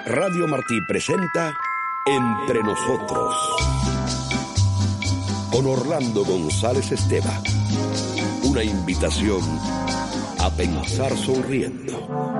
Radio Martí presenta Entre Nosotros con Orlando González Esteva. Una invitación a pensar sonriendo.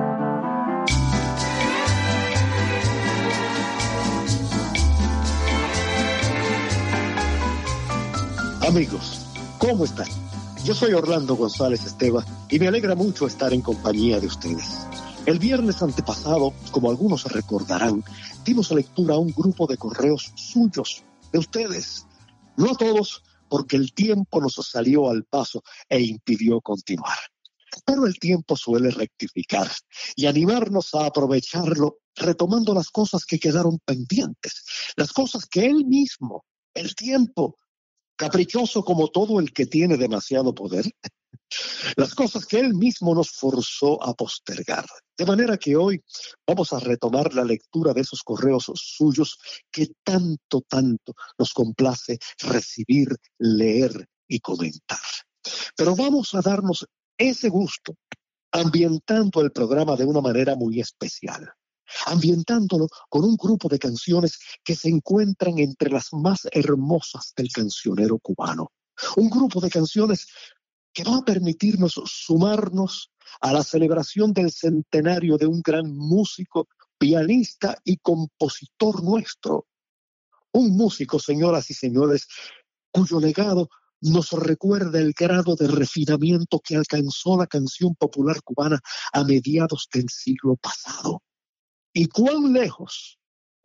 Amigos, ¿cómo están? Yo soy Orlando González Esteva y me alegra mucho estar en compañía de ustedes. El viernes antepasado, como algunos recordarán, dimos lectura a un grupo de correos suyos, de ustedes. No a todos, porque el tiempo nos salió al paso e impidió continuar. Pero el tiempo suele rectificar y animarnos a aprovecharlo, retomando las cosas que quedaron pendientes, las cosas que él mismo, el tiempo, caprichoso como todo el que tiene demasiado poder, las cosas que él mismo nos forzó a postergar. De manera que hoy vamos a retomar la lectura de esos correos suyos que tanto nos complace recibir, leer y comentar. Pero vamos a darnos ese gusto ambientando el programa de una manera muy especial, ambientándolo con un grupo de canciones que se encuentran entre las más hermosas del cancionero cubano. Un grupo de canciones que va a permitirnos sumarnos a la celebración del centenario de un gran músico, pianista y compositor nuestro. Un músico, señoras y señores, cuyo legado nos recuerda el grado de refinamiento que alcanzó la canción popular cubana a mediados del siglo pasado. Y cuán lejos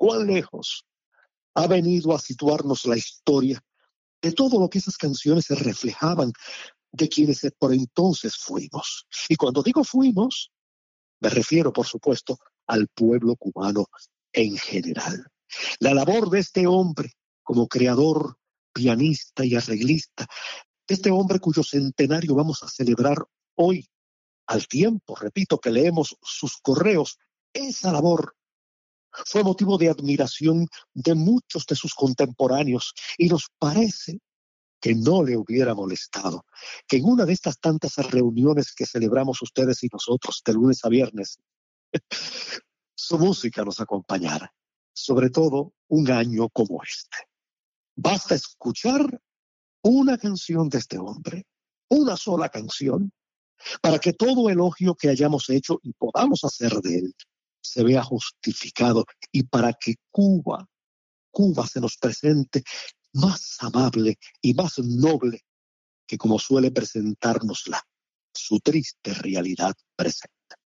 ha venido a situarnos la historia de todo lo que esas canciones se reflejaban, de quienes por entonces fuimos. Y cuando digo fuimos, me refiero, por supuesto, al pueblo cubano en general. La labor de este hombre como creador, pianista y arreglista, de este hombre cuyo centenario vamos a celebrar hoy, al tiempo, repito, que leemos sus correos, esa labor fue motivo de admiración de muchos de sus contemporáneos y nos parece que no le hubiera molestado que en una de estas tantas reuniones que celebramos ustedes y nosotros de lunes a viernes, su música nos acompañara, sobre todo un año como este. Basta escuchar una canción de este hombre, una sola canción, para que todo elogio que hayamos hecho y podamos hacer de él se vea justificado y para que Cuba se nos presente más amable y más noble que como suele presentárnosla su triste realidad presente.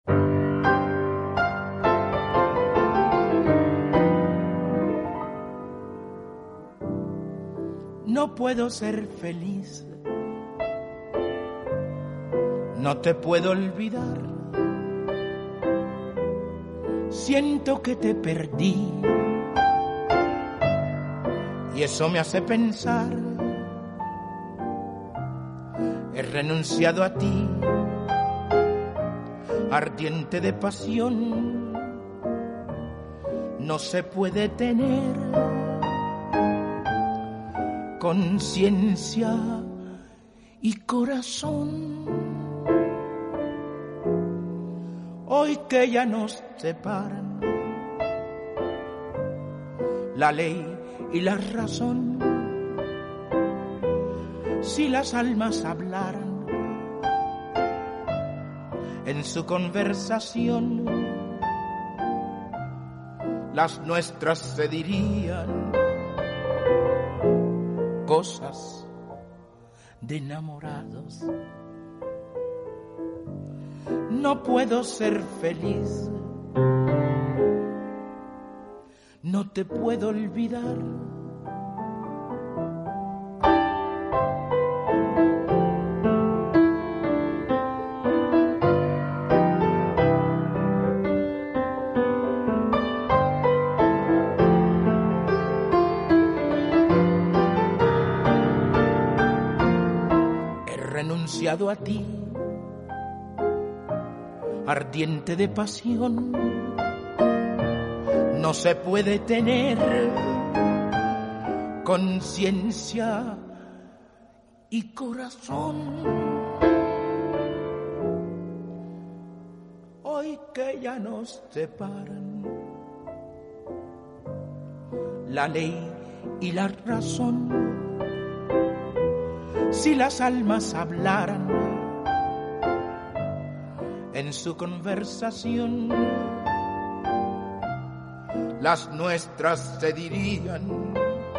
No puedo ser feliz, no te puedo olvidar, siento que te perdí y eso me hace pensar, he renunciado a ti, ardiente de pasión, no se puede tener conciencia y corazón. Hoy que ya nos separan la ley y la razón, si las almas hablaran en su conversación, las nuestras se dirían cosas de enamorados. No puedo ser feliz, no te puedo olvidar. He renunciado a ti, ardiente de pasión, no se puede tener conciencia y corazón. Hoy que ya nos separan la ley y la razón. Si las almas hablaran en su conversación, las nuestras se dirían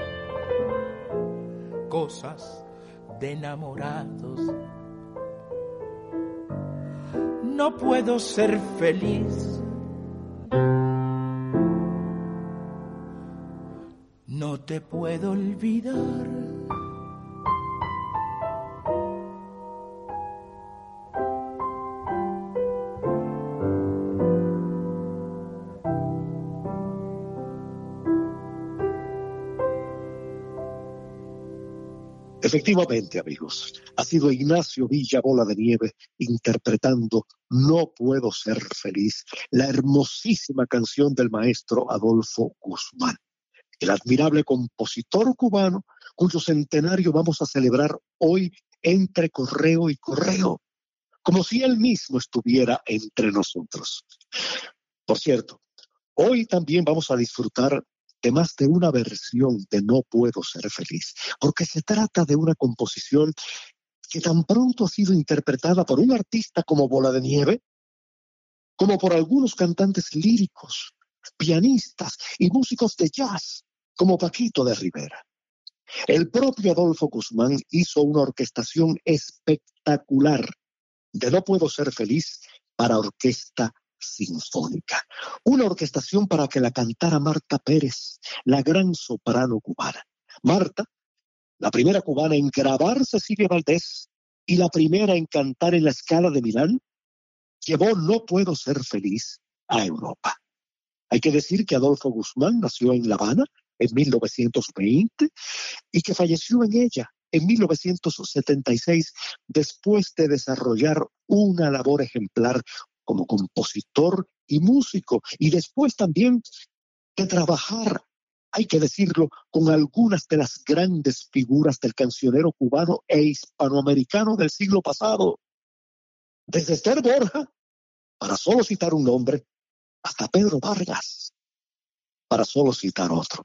cosas de enamorados. No puedo ser feliz, no te puedo olvidar. Efectivamente, amigos, ha sido Ignacio Villa Bola de Nieve interpretando No puedo ser feliz, la hermosísima canción del maestro Adolfo Guzmán, el admirable compositor cubano cuyo centenario vamos a celebrar hoy entre correo y correo, como si él mismo estuviera entre nosotros. Por cierto, hoy también vamos a disfrutar de más de una versión de No puedo ser feliz, porque se trata de una composición que tan pronto ha sido interpretada por un artista como Bola de Nieve, como por algunos cantantes líricos, pianistas y músicos de jazz, como Paquito de Rivera. El propio Adolfo Guzmán hizo una orquestación espectacular de No puedo ser feliz para orquesta sinfónica. Una orquestación para que la cantara Marta Pérez, la gran soprano cubana. Marta, la primera cubana en grabar Cecilia Valdés y la primera en cantar en la Scala de Milán, llevó No puedo ser feliz a Europa. Hay que decir que Adolfo Guzmán nació en La Habana en 1920 y que falleció en ella en 1976 después de desarrollar una labor ejemplar como compositor y músico, y después también de trabajar, hay que decirlo, con algunas de las grandes figuras del cancionero cubano e hispanoamericano del siglo pasado, desde Esther Borja, para solo citar un nombre, hasta Pedro Vargas, para solo citar otro.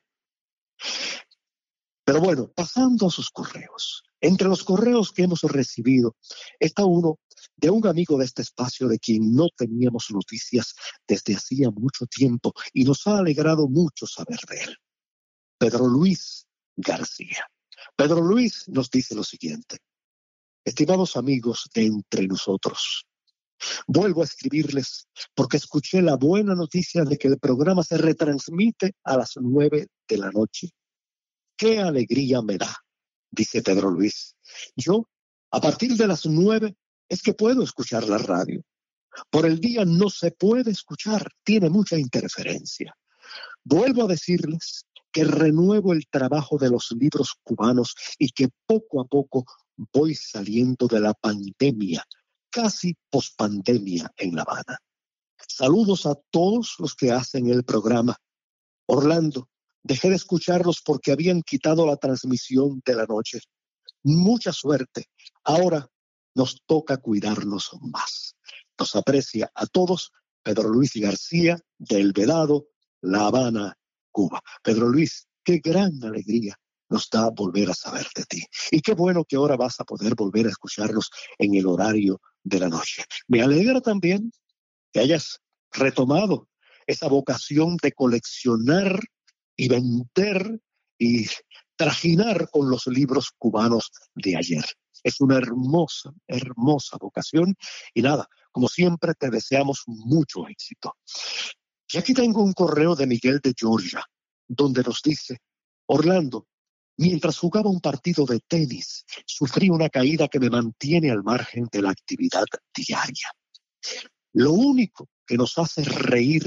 Pero bueno, pasando a sus correos. Entre los correos que hemos recibido está uno de un amigo de este espacio de quien no teníamos noticias desde hacía mucho tiempo y nos ha alegrado mucho saber de él. Pedro Luis García. Pedro Luis nos dice lo siguiente: estimados amigos de Entre Nosotros, vuelvo a escribirles porque escuché la buena noticia de que el programa se retransmite a las 9 de la noche. ¡Qué alegría me da!, dice Pedro Luis. Yo, a partir de las 9, es que puedo escuchar la radio. Por el día no se puede escuchar, tiene mucha interferencia. Vuelvo a decirles que renuevo el trabajo de los libros cubanos y que poco a poco voy saliendo de la pandemia, casi pospandemia en La Habana. Saludos a todos los que hacen el programa. Orlando, dejé de escucharlos porque habían quitado la transmisión de la noche. Mucha suerte. Ahora nos toca cuidarnos más. Nos aprecia a todos Pedro Luis García, de El Vedado, La Habana, Cuba. Pedro Luis, qué gran alegría nos da volver a saber de ti. Y qué bueno que ahora vas a poder volver a escucharnos en el horario de la noche. Me alegra también que hayas retomado esa vocación de coleccionar y vender y trajinar con los libros cubanos de ayer. Es una hermosa, hermosa vocación y nada, como siempre te deseamos mucho éxito. Y aquí tengo un correo de Miguel de Georgia, donde nos dice: Orlando, mientras jugaba un partido de tenis, sufrí una caída que me mantiene al margen de la actividad diaria. Lo único que nos hace reír,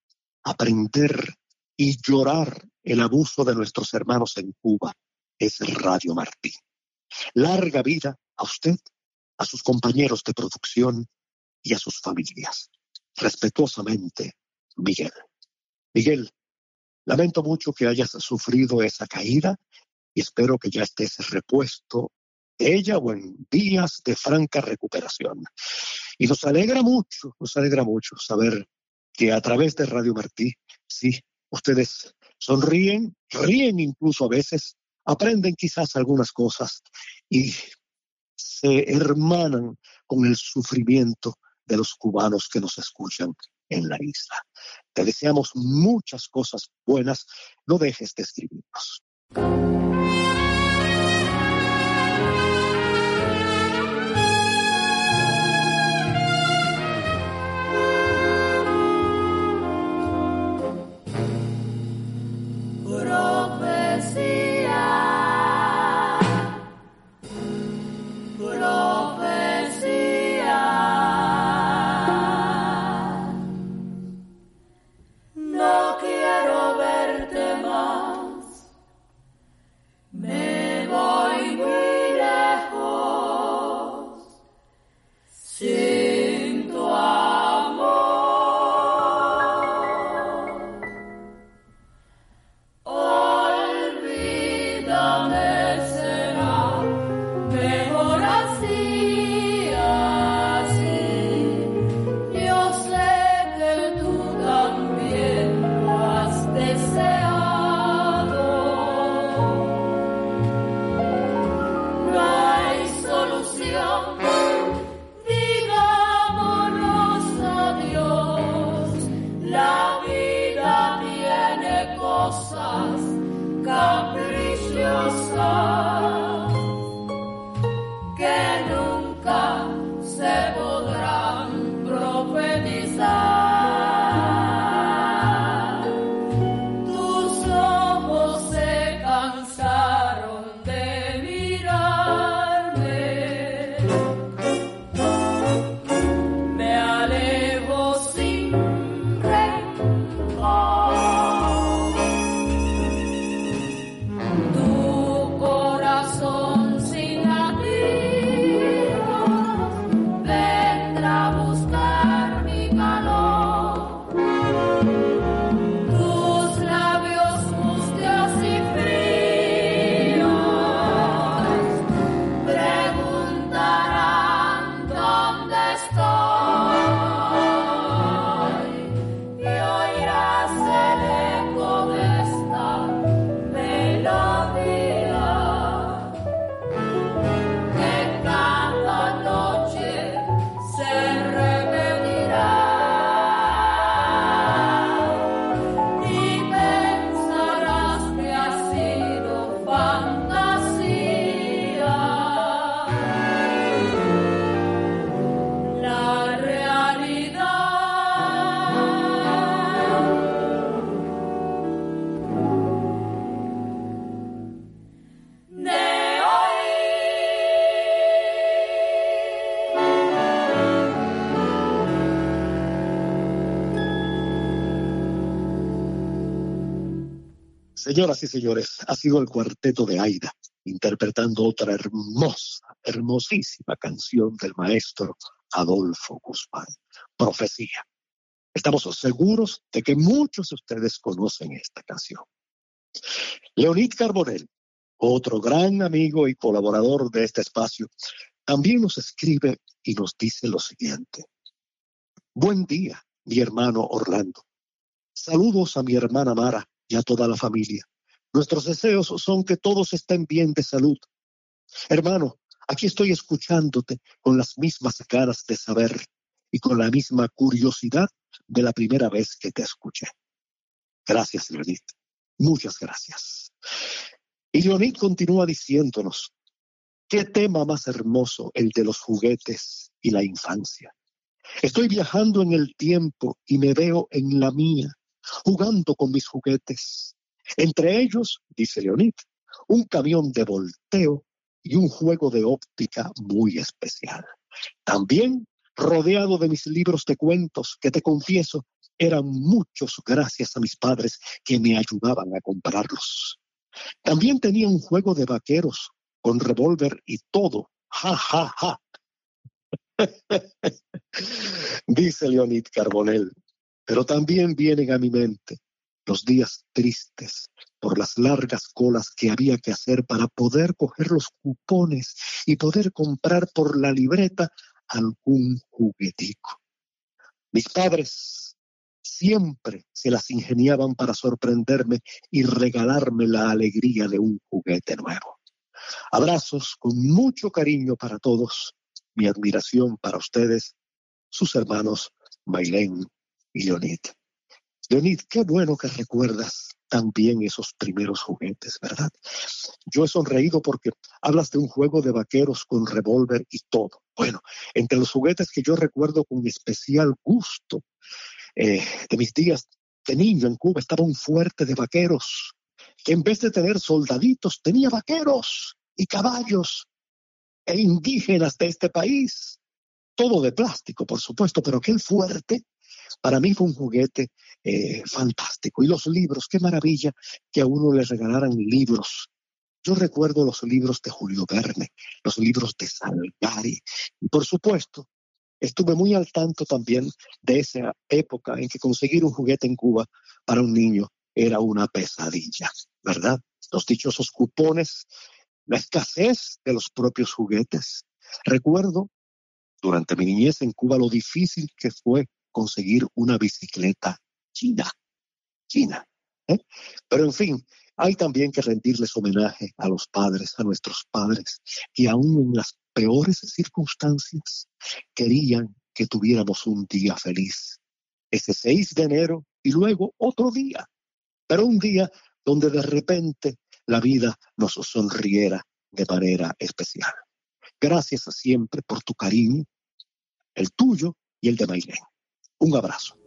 aprender y llorar el abuso de nuestros hermanos en Cuba es Radio Martí. Larga vida a usted, a sus compañeros de producción y a sus familias. Respetuosamente, Miguel. Miguel, lamento mucho que hayas sufrido esa caída y espero que ya estés repuesto de ella o en días de franca recuperación. Y nos alegra mucho saber que a través de Radio Martí, sí, ustedes Sonríen, ríen incluso a veces, aprenden quizás algunas cosas y se hermanan con el sufrimiento de los cubanos que nos escuchan en la isla. Te deseamos muchas cosas buenas. No dejes de escribirnos. Señoras y señores, ha sido el cuarteto de Aida, interpretando otra hermosa, hermosísima canción del maestro Adolfo Guzmán, Profecía. Estamos seguros de que muchos de ustedes conocen esta canción. Leonid Carbonell, otro gran amigo y colaborador de este espacio, también nos escribe y nos dice lo siguiente. Buen día, mi hermano Orlando. Saludos a mi hermana Mara y a toda la familia. Nuestros deseos son que todos estén bien de salud. Hermano, aquí estoy escuchándote con las mismas ganas de saber y con la misma curiosidad de la primera vez que te escuché. Gracias, Leonid. Muchas gracias. Y Leonid continúa diciéndonos, qué tema más hermoso el de los juguetes y la infancia. Estoy viajando en el tiempo y me veo en la mía, jugando con mis juguetes. Entre ellos, dice Leonid, un camión de volteo y un juego de óptica muy especial. También rodeado de mis libros de cuentos, que te confieso, eran muchos gracias a mis padres que me ayudaban a comprarlos. También tenía un juego de vaqueros con revólver y todo. ¡Ja, ja, ja! Dice Leonid Carbonell. Pero también vienen a mi mente los días tristes por las largas colas que había que hacer para poder coger los cupones y poder comprar por la libreta algún juguetico. Mis padres siempre se las ingeniaban para sorprenderme y regalarme la alegría de un juguete nuevo. Abrazos con mucho cariño para todos, mi admiración para ustedes, sus hermanos Maylén y Leonid. Leonid, qué bueno que recuerdas también esos primeros juguetes, ¿verdad? Yo he sonreído porque hablas de un juego de vaqueros con revólver y todo. Bueno, entre los juguetes que yo recuerdo con especial gusto de mis días de niño en Cuba estaba un fuerte de vaqueros que en vez de tener soldaditos tenía vaqueros y caballos e indígenas de este país. Todo de plástico, por supuesto, pero aquel fuerte para mí fue un juguete fantástico. Y los libros, qué maravilla que a uno le regalaran libros. Yo recuerdo los libros de Julio Verne, los libros de Salgari. Y por supuesto, estuve muy al tanto también de esa época en que conseguir un juguete en Cuba para un niño era una pesadilla, ¿verdad? Los dichosos cupones, la escasez de los propios juguetes. Recuerdo durante mi niñez en Cuba lo difícil que fue conseguir una bicicleta china. ¿eh? Pero en fin, hay también que rendirles homenaje a los padres, a nuestros padres, que aún en las peores circunstancias querían que tuviéramos un día feliz. Ese 6 de enero y luego otro día, pero un día donde de repente la vida nos sonriera de manera especial. Gracias siempre por tu cariño, el tuyo y el de Maylén. Un abrazo.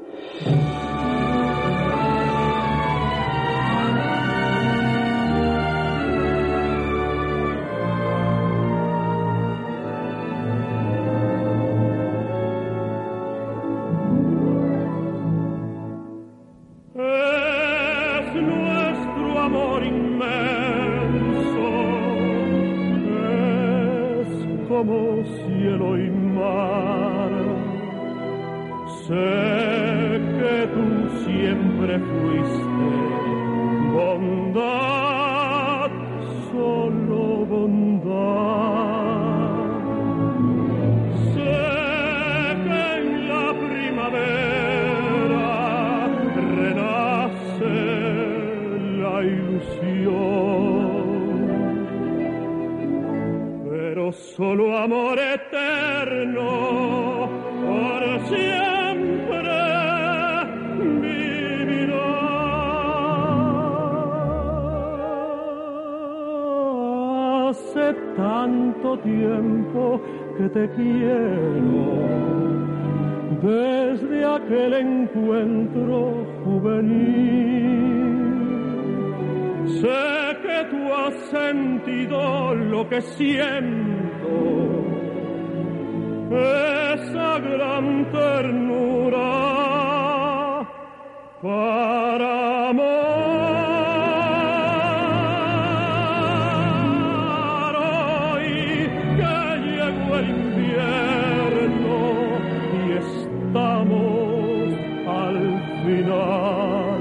Es nuestro amor inmenso, es como cielo y mar. Sé que tú siempre fuiste bondad, solo bondad. Sé que en la primavera renace la ilusión, pero solo amor eterno por siempre. Hace tanto tiempo que te quiero, desde aquel encuentro juvenil. Sé que tú has sentido lo que siento, esa gran ternura para amor. El invierno y estamos al final.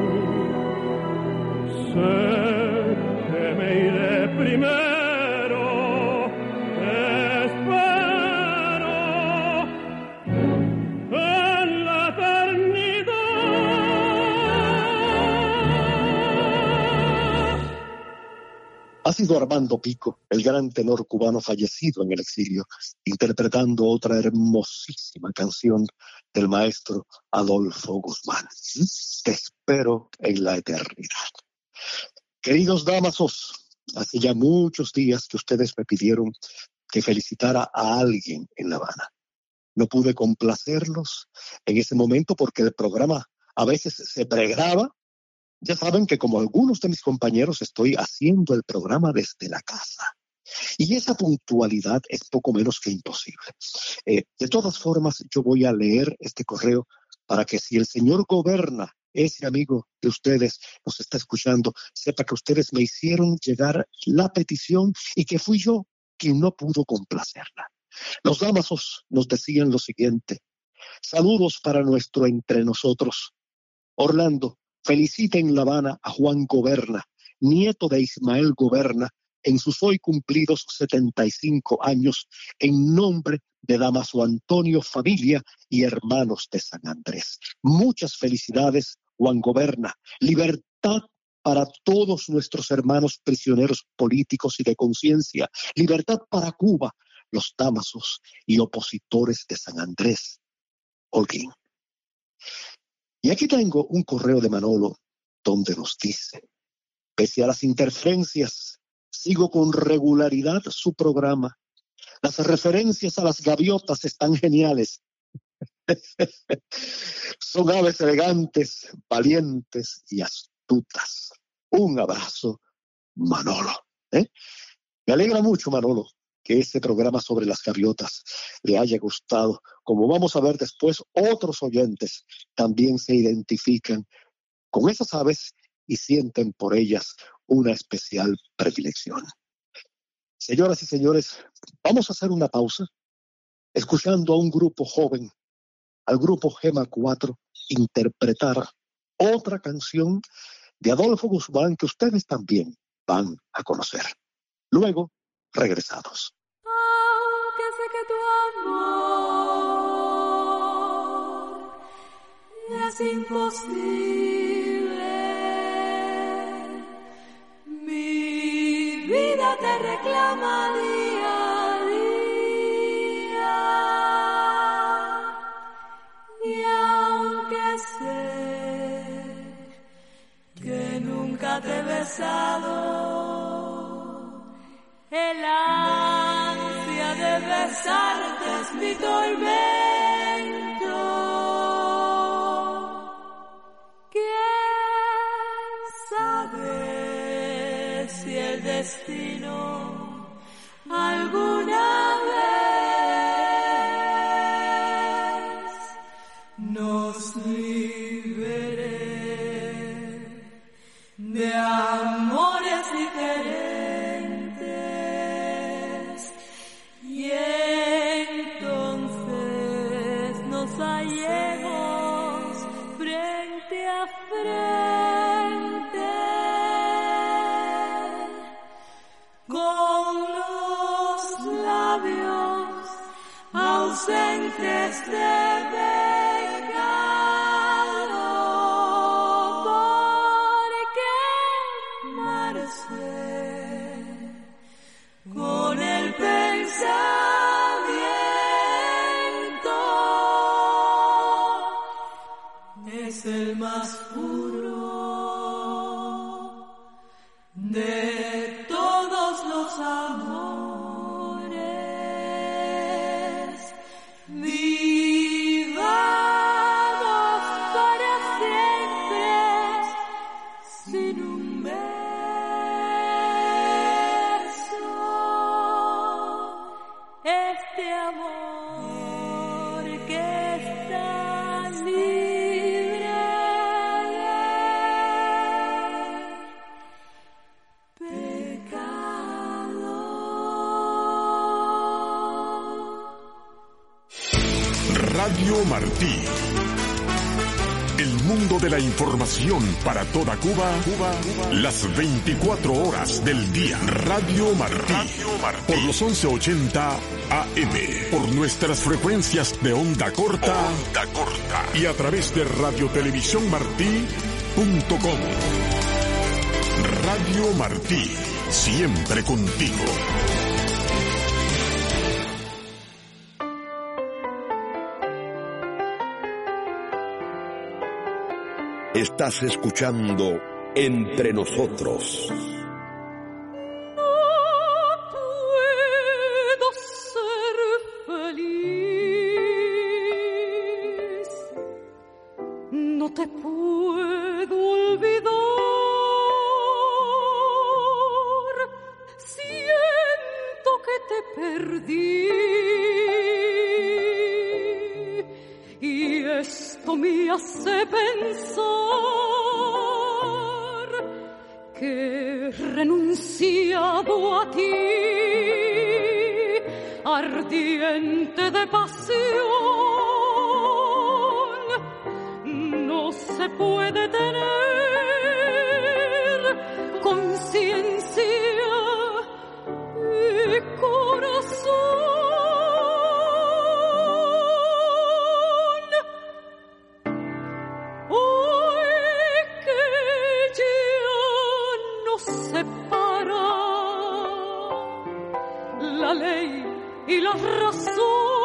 Sé que me iré primero, espero en la eternidad. Ha sido Armando Pico, el gran tenor cubano fallecido en el exilio, interpretando otra hermosísima canción del maestro Adolfo Guzmán. Te espero en la eternidad. Queridos damasos, hace ya muchos días que ustedes me pidieron que felicitara a alguien en La Habana. No pude complacerlos en ese momento porque el programa a veces se pregraba. Ya saben que como algunos de mis compañeros estoy haciendo el programa desde la casa. Y esa puntualidad es poco menos que imposible. De todas formas, yo voy a leer este correo para que si el señor Goberna, ese amigo de ustedes, nos está escuchando, sepa que ustedes me hicieron llegar la petición y que fui yo quien no pudo complacerla. Los damasos nos decían lo siguiente: saludos para nuestro entre nosotros. Orlando, felicita en La Habana a Juan Goberna, nieto de Ismael Goberna, en sus hoy cumplidos 75 años en nombre de Damaso Antonio, familia y hermanos de San Andrés. Muchas felicidades, Juan Goberna. Libertad para todos nuestros hermanos prisioneros políticos y de conciencia. Libertad para Cuba, los Damasos y opositores de San Andrés. Holguín. Y aquí tengo un correo de Manolo donde nos dice: pese a las interferencias, sigo con regularidad su programa. Las referencias a las gaviotas están geniales. Son aves elegantes, valientes y astutas. Un abrazo, Manolo. Me alegra mucho, Manolo, que este programa sobre las gaviotas le haya gustado. Como vamos a ver después, otros oyentes también se identifican con esas aves y sienten por ellas una especial predilección. Señoras y señores, vamos a hacer una pausa escuchando a un grupo joven, al grupo Gema 4, interpretar otra canción de Adolfo Guzmán que ustedes también van a conocer. Luego, regresamos. Aunque sé que tu amor es imposible, mi vida te reclama día a día. Y aunque sé que nunca te he besado, el ansia de besarte es mi tormento. ¿Quién sabe si el destino alguna vez nos libere de amores diferentes? Hallemos frente a frente con los labios ausentes de pecado, porque amarse con el pensamiento es el más puro de todos los amores. Vivamos para siempre sin un beso. Este amor que está libre de pecado. Radio Martí. El mundo de la información para toda Cuba, las 24 horas del día. Radio Martí. Por los 1180 AM. Por nuestras frecuencias de onda corta. Y a través de radiotelevisiónmartí.com. Radio Martí. Siempre contigo. Estás escuchando Entre Nosotros. No puedo ser feliz, no te puedo olvidar, siento que te perdí y esto me hace pensar que he renunciado a ti, ardiente de pasión. No se puede tener conciencia la ley y la razón.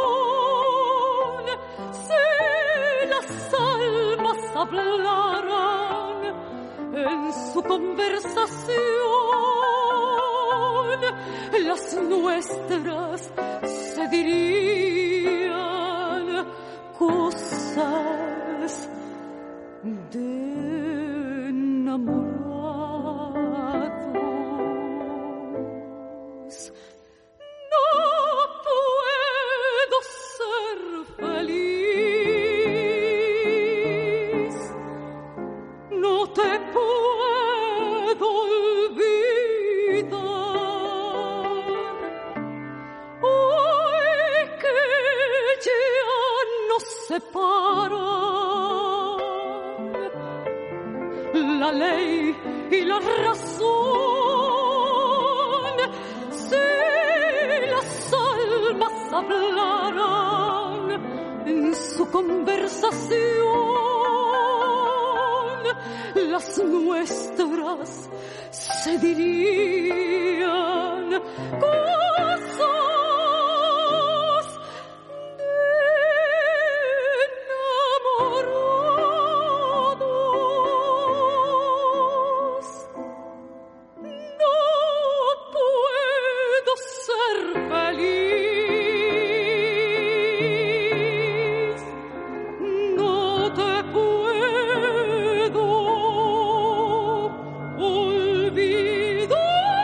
Si las almas hablaran en su conversación, las nuestras se dirían cosas de enamorados. No puedo ser feliz, no te puedo olvidar. Hoy que ya nos separan la ley y la razón, si las almas hablaran en su conversación, las nuestras se dirían cosas de enamorados. No puedo ser feliz, no te puedo olvidar.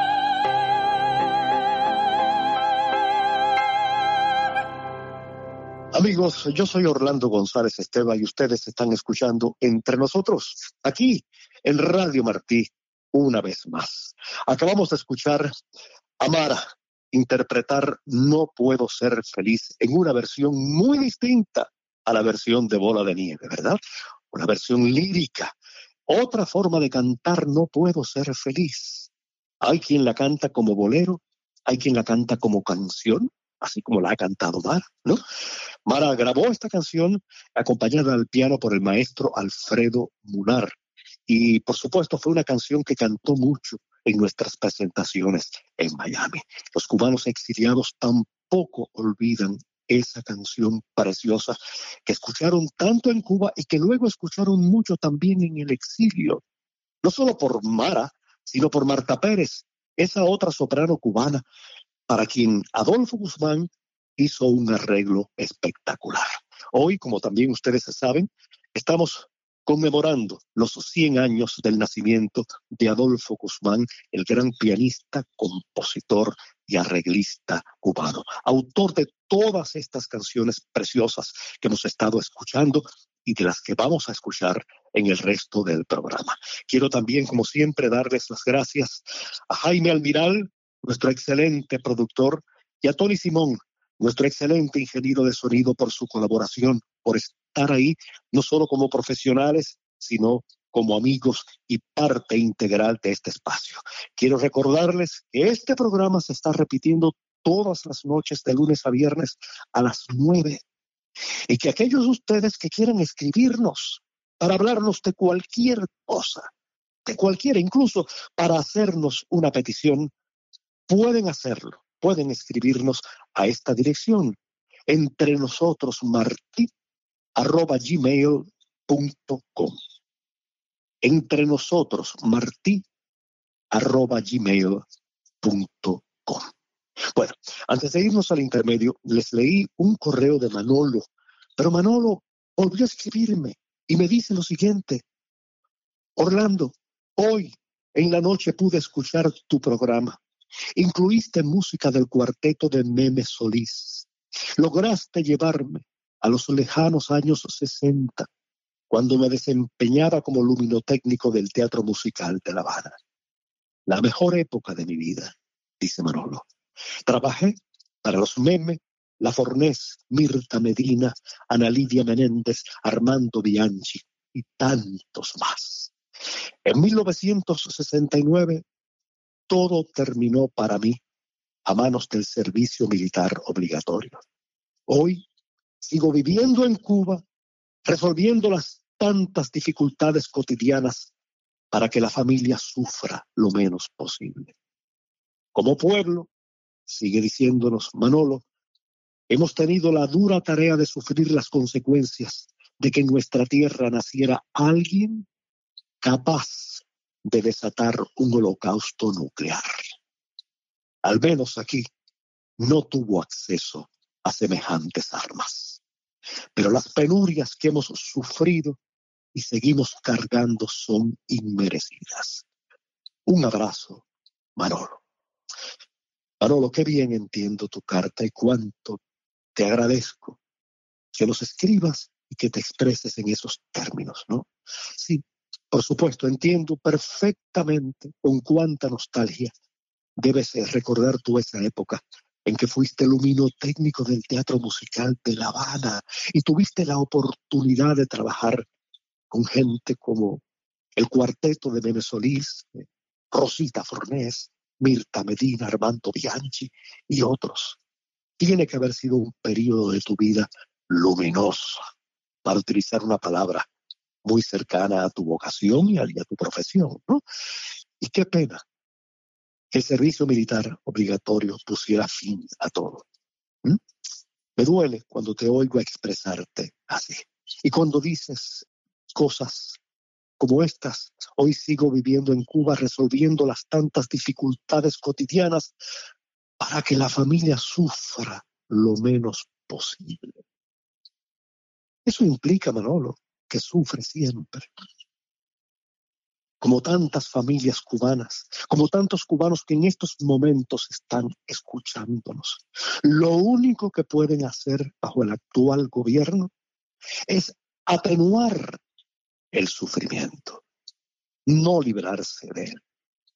Amigos, yo soy Orlando González Esteva y ustedes están escuchando Entre Nosotros, aquí en Radio Martí, una vez más. Acabamos de escuchar a Mara interpretar No Puedo Ser Feliz en una versión muy distinta a la versión de Bola de Nieve, ¿verdad? Una versión lírica, otra forma de cantar No Puedo Ser Feliz. Hay quien la canta como bolero, hay quien la canta como canción, así como la ha cantado Mara, ¿no? Mara grabó esta canción acompañada al piano por el maestro Alfredo Munar. Y, por supuesto, fue una canción que cantó mucho en nuestras presentaciones en Miami. Los cubanos exiliados tampoco olvidan esa canción preciosa que escucharon tanto en Cuba y que luego escucharon mucho también en el exilio. No solo por Mara, sino por Marta Pérez, esa otra soprano cubana, para quien Adolfo Guzmán hizo un arreglo espectacular. Hoy, como también ustedes saben, estamos conmemorando los 100 años del nacimiento de Adolfo Guzmán, el gran pianista, compositor y arreglista cubano, autor de todas estas canciones preciosas que hemos estado escuchando y de las que vamos a escuchar en el resto del programa. Quiero también, como siempre, darles las gracias a Jaime Almiral, nuestro excelente productor, y a Tony Simón, nuestro excelente ingeniero de sonido, por su colaboración, por estar ahí, no solo como profesionales, sino como amigos y parte integral de este espacio. Quiero recordarles que este programa se está repitiendo todas las noches de lunes a viernes a las 9, y que aquellos de ustedes que quieran escribirnos para hablarnos de cualquier cosa, de cualquiera, incluso para hacernos una petición, pueden hacerlo. Pueden escribirnos a esta dirección, entrenosotros@gmail.com. entrenosotros@gmail.com. Bueno, antes de irnos al intermedio, les leí un correo de Manolo, pero Manolo volvió a escribirme y me dice lo siguiente: Orlando, hoy en la noche pude escuchar tu programa. Incluiste música del cuarteto de Meme Solís. Lograste llevarme a los lejanos años 60, cuando me desempeñaba como luminotécnico del Teatro Musical de La Habana. La mejor época de mi vida, dice Manolo. Trabajé para los Meme, La Fornés, Mirta Medina, Ana Lidia Menéndez, Armando Bianchi y tantos más. En 1969, todo terminó para mí a manos del servicio militar obligatorio. Hoy sigo viviendo en Cuba, resolviendo las tantas dificultades cotidianas para que la familia sufra lo menos posible. Como pueblo, sigue diciéndonos Manolo, hemos tenido la dura tarea de sufrir las consecuencias de que en nuestra tierra naciera alguien capaz de desatar un holocausto nuclear. Al menos aquí no tuvo acceso a semejantes armas. Pero las penurias que hemos sufrido y seguimos cargando son inmerecidas. Un abrazo, Manolo. Manolo, qué bien entiendo tu carta y cuánto te agradezco que nos escribas y que te expreses en esos términos, ¿no? Sí, por supuesto, entiendo perfectamente con cuánta nostalgia debes recordar tú esa época en que fuiste luminotécnico del Teatro Musical de La Habana y tuviste la oportunidad de trabajar con gente como el cuarteto de Meme Solís, Rosita Fornés, Mirta Medina, Armando Bianchi y otros. Tiene que haber sido un periodo de tu vida luminoso, para utilizar una palabra muy cercana a tu vocación y a tu profesión, ¿no? Y qué pena que el servicio militar obligatorio pusiera fin a todo. Me duele cuando te oigo expresarte así. Y cuando dices cosas como estas, hoy sigo viviendo en Cuba resolviendo las tantas dificultades cotidianas para que la familia sufra lo menos posible. Eso implica, Manolo, que sufre siempre. Como tantas familias cubanas, como tantos cubanos que en estos momentos están escuchándonos. Lo único que pueden hacer bajo el actual gobierno es atenuar el sufrimiento, no librarse de él.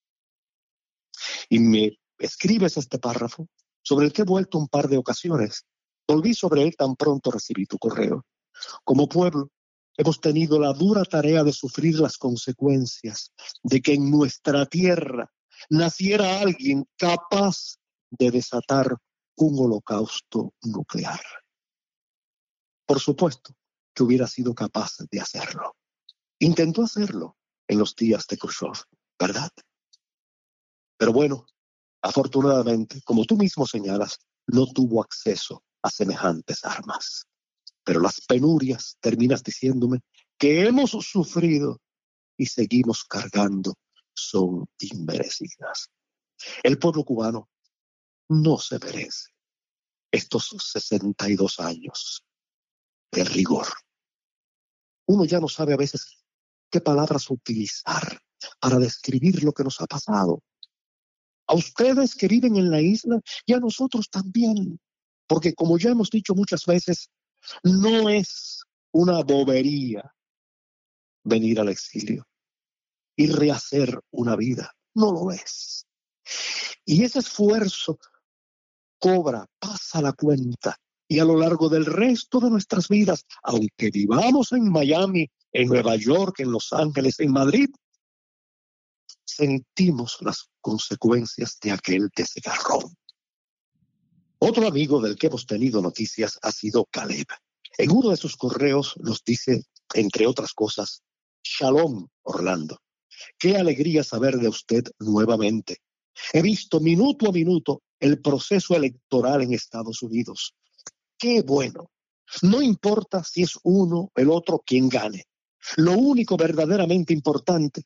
Y me escribes este párrafo sobre el que he vuelto un par de ocasiones. Volví sobre él tan pronto recibí tu correo. Como pueblo, hemos tenido la dura tarea de sufrir las consecuencias de que en nuestra tierra naciera alguien capaz de desatar un holocausto nuclear. Por supuesto que hubiera sido capaz de hacerlo. Intentó hacerlo en los días de Khrushchev, ¿verdad? Pero bueno, afortunadamente, como tú mismo señalas, no tuvo acceso a semejantes armas. Pero las penurias, terminas diciéndome, que hemos sufrido y seguimos cargando son inmerecidas. El pueblo cubano no se merece estos 62 años de rigor. Uno ya no sabe a veces qué palabras utilizar para describir lo que nos ha pasado. A ustedes que viven en la isla y a nosotros también. Porque como ya hemos dicho muchas veces, no es una bobería venir al exilio y rehacer una vida. No lo es. Y ese esfuerzo pasa la cuenta. Y a lo largo del resto de nuestras vidas, aunque vivamos en Miami, en Nueva York, en Los Ángeles, en Madrid, sentimos las consecuencias de aquel desgarrón. Otro amigo del que hemos tenido noticias ha sido Caleb. En uno de sus correos nos dice, entre otras cosas, Shalom, Orlando. Qué alegría saber de usted nuevamente. He visto minuto a minuto el proceso electoral en Estados Unidos. Qué bueno. No importa si es uno o el otro quien gane. Lo único verdaderamente importante,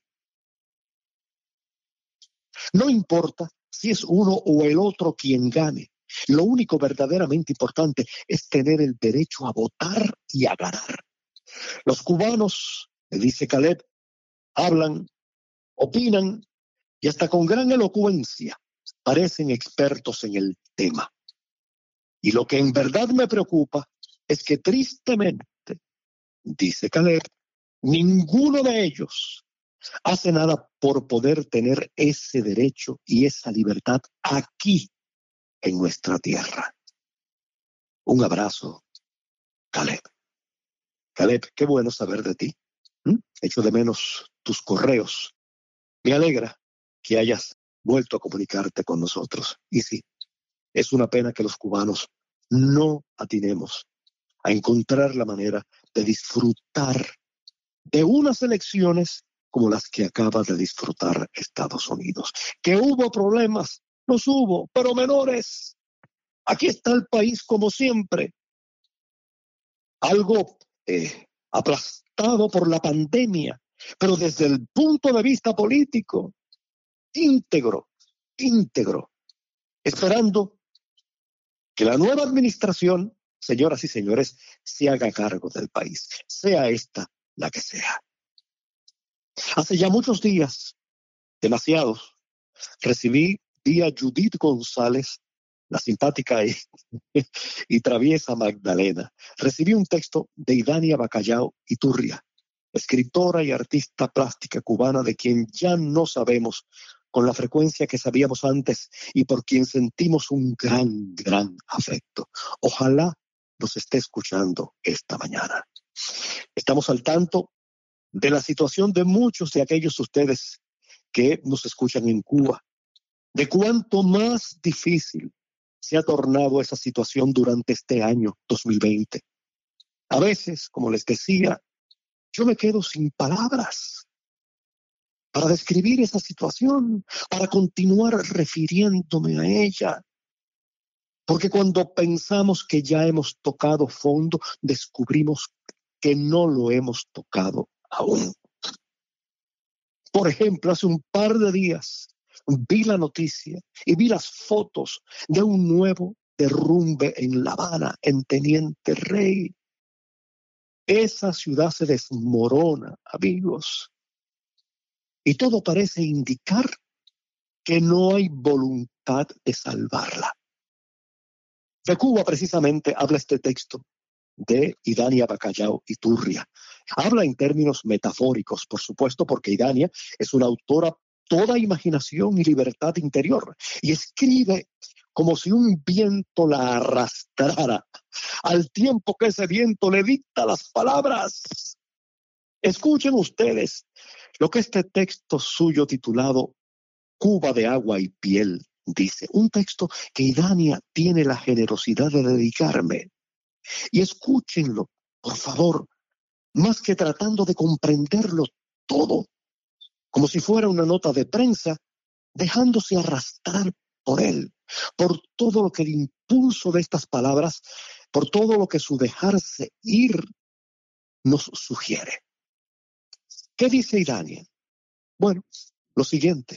no importa si es uno o el otro quien gane. Lo único verdaderamente importante es tener el derecho a votar y a ganar. Los cubanos, me dice Caleb, hablan, opinan y hasta con gran elocuencia parecen expertos en el tema. Y lo que en verdad me preocupa es que tristemente, dice Caleb, ninguno de ellos hace nada por poder tener ese derecho y esa libertad aquí en nuestra tierra. Un abrazo, Caleb. Caleb, qué bueno saber de ti. Echo de menos tus correos. Me alegra que hayas vuelto a comunicarte con nosotros. Y sí, es una pena que los cubanos no atinemos a encontrar la manera de disfrutar de unas elecciones como las que acaba de disfrutar Estados Unidos. Que hubo problemas, los hubo, pero menores. Aquí está el país como siempre. Algo aplastado por la pandemia, pero desde el punto de vista político, íntegro, esperando que la nueva administración, señoras y señores, se haga cargo del país, sea esta la que sea. Hace ya muchos días, demasiados, recibí vía Judith González, la simpática y traviesa Magdalena, recibí un texto de Idania Bacallao Iturria, escritora y artista plástica cubana de quien ya no sabemos con la frecuencia que sabíamos antes y por quien sentimos un gran afecto. Ojalá nos esté escuchando esta mañana. Estamos al tanto de la situación de muchos de aquellos de ustedes que nos escuchan en Cuba, de cuánto más difícil se ha tornado esa situación durante este año 2020. A veces, como les decía, yo me quedo sin palabras para describir esa situación, para continuar refiriéndome a ella. Porque cuando pensamos que ya hemos tocado fondo, descubrimos que no lo hemos tocado aún. Por ejemplo, hace un par de días vi la noticia y vi las fotos de un nuevo derrumbe en La Habana, en Teniente Rey. Esa ciudad se desmorona, amigos. Y todo parece indicar que no hay voluntad de salvarla. De Cuba precisamente habla este texto de Idania Bacallao Iturria. Habla en términos metafóricos, por supuesto, porque Idania es una autora toda imaginación y libertad interior, y escribe como si un viento la arrastrara, al tiempo que ese viento le dicta las palabras. Escuchen ustedes lo que este texto suyo titulado Cuba de agua y piel dice, un texto que Idania tiene la generosidad de dedicarme. Y escúchenlo, por favor, más que tratando de comprenderlo todo, como si fuera una nota de prensa, dejándose arrastrar por él, por todo lo que el impulso de estas palabras, por todo lo que su dejarse ir nos sugiere. ¿Qué dice Idania? Bueno, lo siguiente.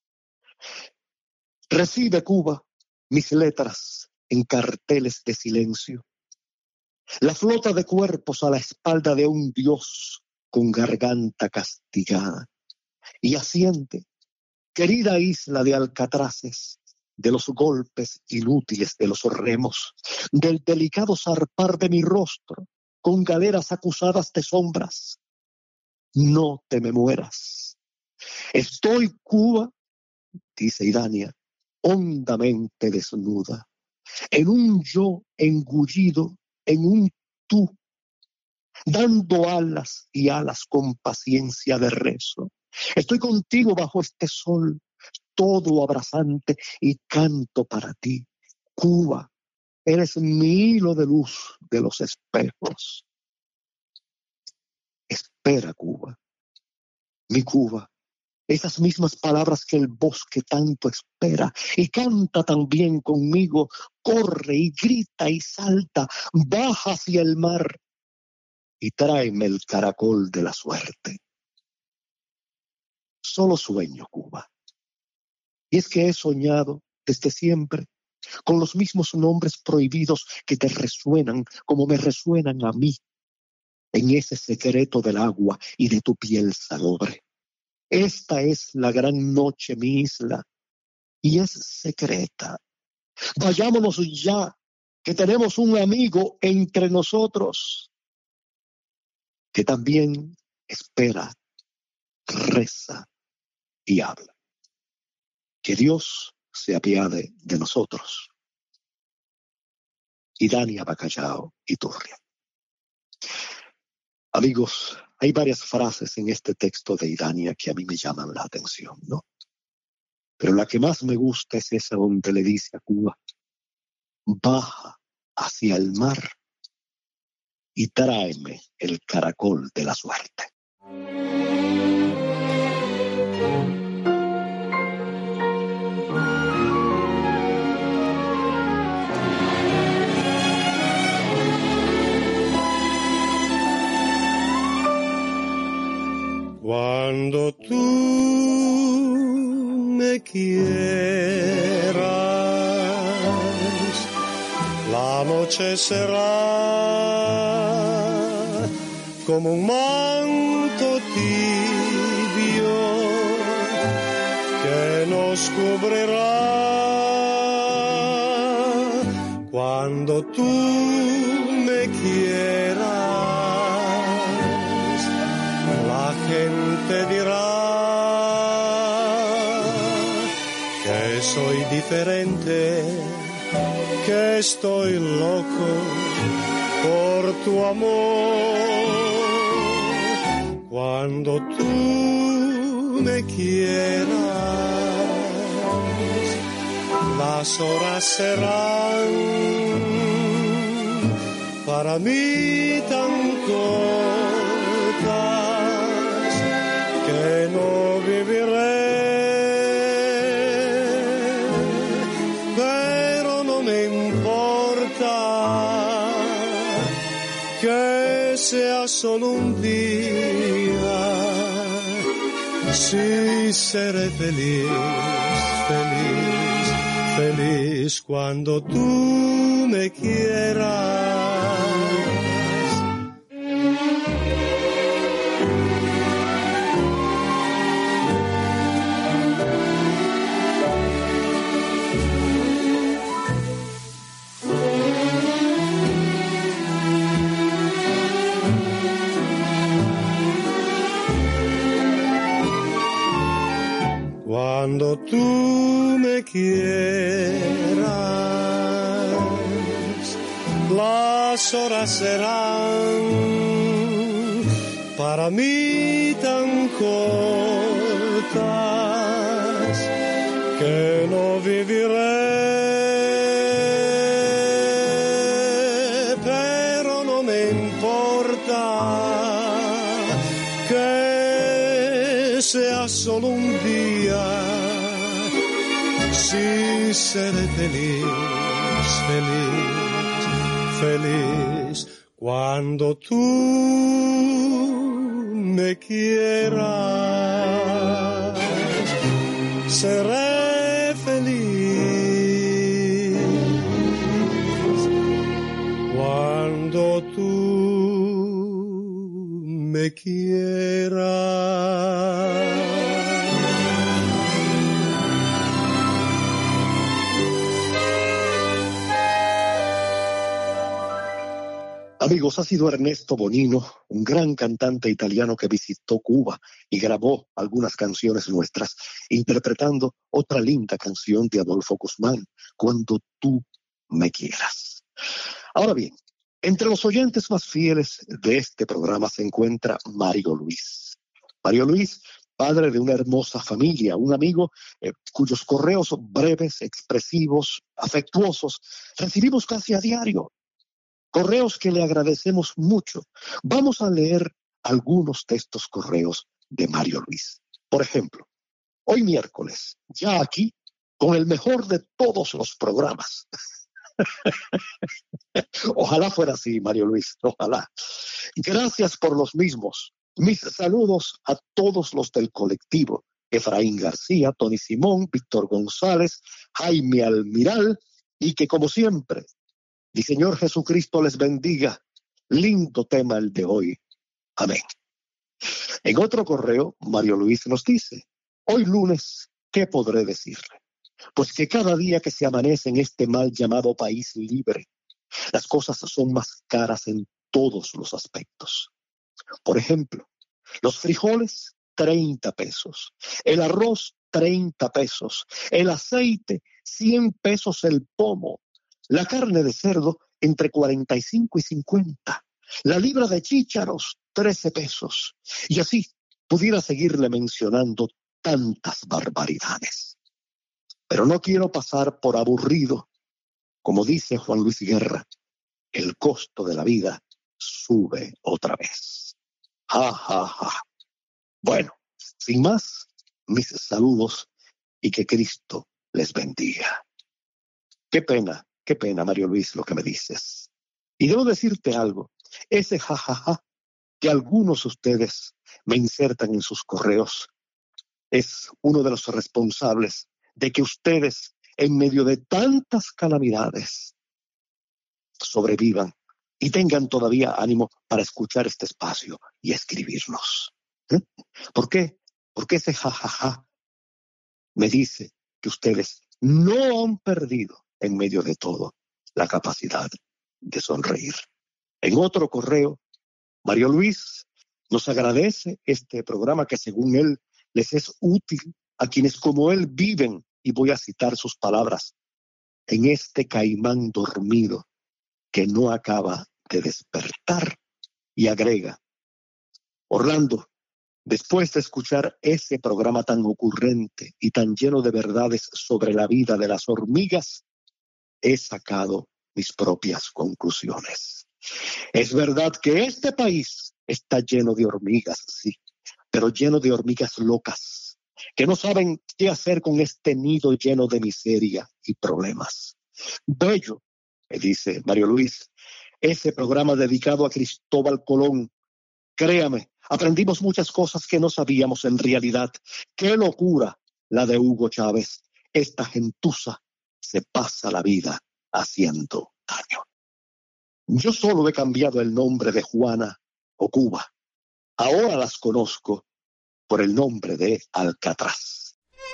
Recibe Cuba mis letras en carteles de silencio. La flota de cuerpos a la espalda de un dios con garganta castigada. Y asiente, querida isla de alcatraces, de los golpes inútiles de los remos, del delicado zarpar de mi rostro, con galeras acusadas de sombras. No te me mueras. Estoy, Cuba, dice Idania, hondamente desnuda, en un yo engullido, en un tú, dando alas y alas con paciencia de rezo. Estoy contigo bajo este sol, todo abrasante, y canto para ti. Cuba, eres mi hilo de luz de los espejos. Espera, Cuba, mi Cuba, esas mismas palabras que el bosque tanto espera, y canta también conmigo, corre y grita y salta, baja hacia el mar y tráeme el caracol de la suerte. Solo sueño, Cuba. Y es que he soñado desde siempre con los mismos nombres prohibidos que te resuenan como me resuenan a mí en ese secreto del agua y de tu piel salobre. Esta es la gran noche, mi isla, y es secreta. Vayámonos ya, que tenemos un amigo entre nosotros que también espera, reza y habla. Que Dios se apiade de nosotros. Idania Bacallao Iturria. Amigos, hay varias frases en este texto de Idania que a mí me llaman la atención, ¿no? Pero la que más me gusta es esa donde le dice a Cuba, baja hacia el mar y tráeme el caracol de la suerte. me quieras, la noche será como un manto tibio que nos cubrirá. Cuando tú me quieras, la gente dirá que soy diferente, que estoy loco por tu amor. Cuando tú me quieras, las horas serán para mí tan cortas que no viviré, pero no me importa que sea solo un día, sí seré feliz, feliz, feliz cuando tú me quieras. Cuando tú me quieras, las horas serán para mí tan cortas que no viviré, pero no me importa que sea solo un día, sí seré feliz, feliz, feliz cuando tú me quieras. Seré feliz cuando tú me quieras. Amigos, ha sido Ernesto Bonino, un gran cantante italiano que visitó Cuba y grabó algunas canciones nuestras, interpretando otra linda canción de Adolfo Guzmán, Cuando tú me quieras. Ahora bien, entre los oyentes más fieles de este programa se encuentra Mario Luis. Mario Luis, padre de una hermosa familia, un amigo cuyos correos breves, expresivos, afectuosos, recibimos casi a diario. Correos que le agradecemos mucho. Vamos a leer algunos de estos correos de Mario Luis. Por ejemplo, hoy miércoles, ya aquí, con el mejor de todos los programas. Ojalá fuera así, Mario Luis, ojalá. Gracias por los mismos. Mis saludos a todos los del colectivo. Efraín García, Tony Simón, Víctor González, Jaime Almiral, y que como siempre, mi Señor Jesucristo les bendiga. Lindo tema el de hoy. Amén. En otro correo, Mario Luis nos dice, hoy lunes, ¿qué podré decirle? Pues que cada día que se amanece en este mal llamado país libre, las cosas son más caras en todos los aspectos. Por ejemplo, los frijoles, 30 pesos. El arroz, 30 pesos. El aceite, 100 pesos el pomo. La carne de cerdo, entre 45 y 50. La libra de chícharos, 13 pesos. Y así pudiera seguirle mencionando tantas barbaridades. Pero no quiero pasar por aburrido. Como dice Juan Luis Guerra, el costo de la vida sube otra vez. Ja, ja, ja. Bueno, sin más, mis saludos y que Cristo les bendiga. Qué pena, Mario Luis, lo que me dices. Y debo decirte algo, ese jajaja que algunos de ustedes me insertan en sus correos, es uno de los responsables de que ustedes, en medio de tantas calamidades, sobrevivan y tengan todavía ánimo para escuchar este espacio y escribirnos. ¿Por qué? Porque ese jajaja me dice que ustedes no han perdido en medio de todo la capacidad de sonreír. En otro correo, Mario Luis nos agradece este programa que según él les es útil a quienes como él viven, y voy a citar sus palabras, en este caimán dormido que no acaba de despertar, y agrega, Orlando, después de escuchar ese programa tan ocurrente y tan lleno de verdades sobre la vida de las hormigas, he sacado mis propias conclusiones. Es verdad que este país está lleno de hormigas, sí, pero lleno de hormigas locas, que no saben qué hacer con este nido lleno de miseria y problemas. Bello, me dice Mario Luis, ese programa dedicado a Cristóbal Colón. Créame, aprendimos muchas cosas que no sabíamos en realidad. ¡Qué locura la de Hugo Chávez! Esta gentuza se pasa la vida haciendo daño. Yo solo he cambiado el nombre de Juana o Cuba. Ahora las conozco por el nombre de Alcatraz.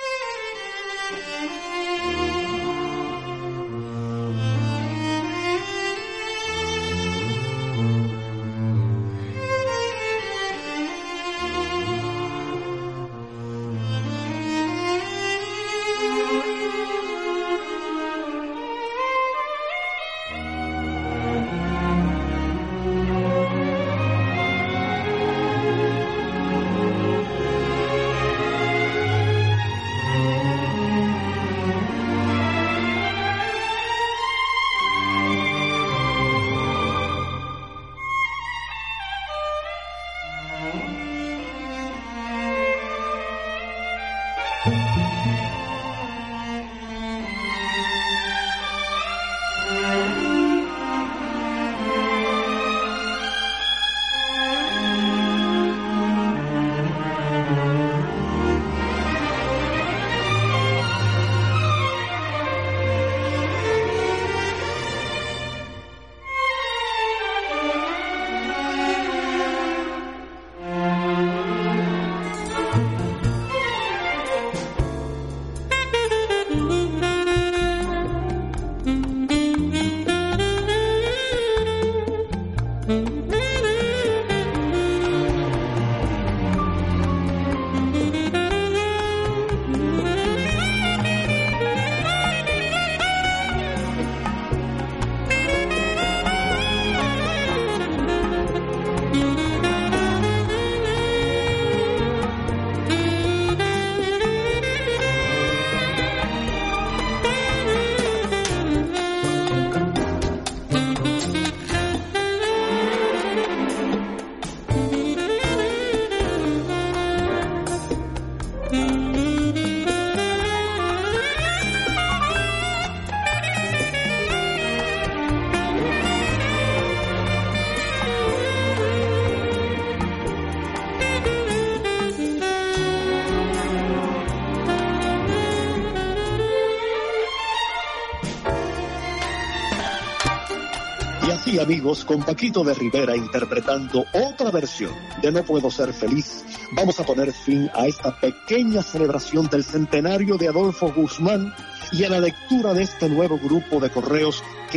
Y amigos, con Paquito de Rivera interpretando otra versión de No Puedo Ser Feliz, vamos a poner fin a esta pequeña celebración del centenario de Adolfo Guzmán y a la lectura de este nuevo grupo de correos que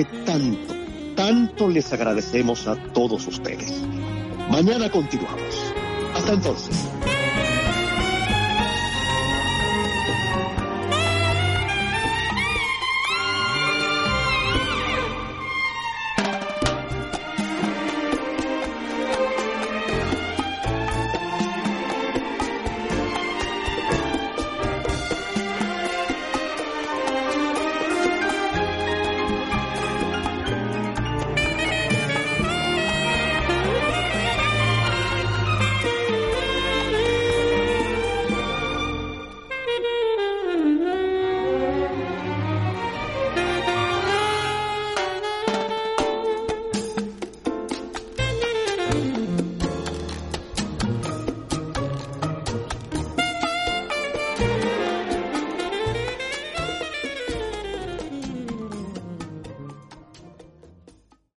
tanto les agradecemos a todos ustedes. Mañana continuamos. Hasta entonces.